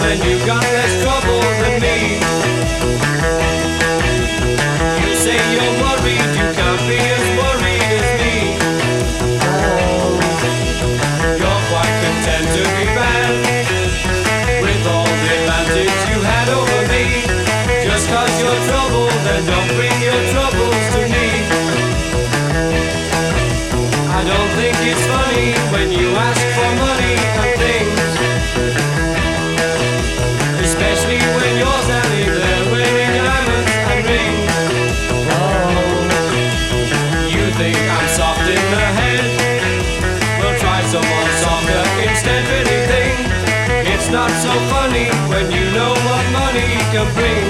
then you got less trouble than me. You say you're worried, you can't be as worried as me. You're quite content to be bad, with all the advantage you had over me. Just cause you're troubled, then don't bring your troubles to me. I don't think it's funny when you ask for money and things, especially when you're standing there wearing diamonds and rings. You think I'm soft in the head? We'll try some more soccer instead, really think it's not so funny when you know what money can bring.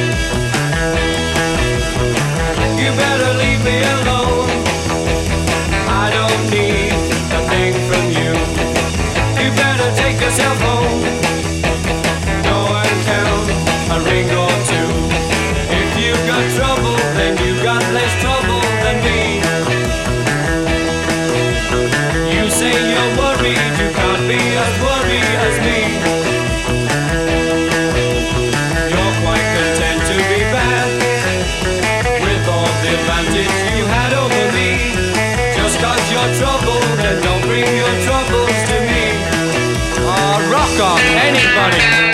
You better leave me alone, I don't need a thing from you. You better take yourself home, go and count a ring or two. If you got trouble, then you got less trouble than me. You say you're worried, you can't be as worried as me. You're quite content to be bad, with all the advantage you had over me. Just cause you're troubled, then don't bring your troubles to me. Rock on, anybody.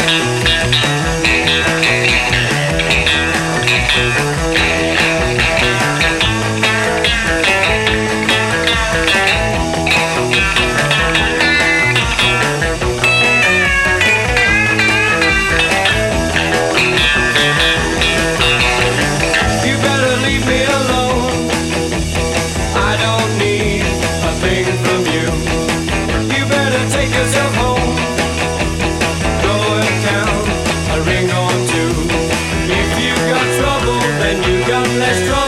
You better leave me alone, I don't need a thing from you. You better take yourself home, go and count a ring or two. If you got trouble, then you got less trouble.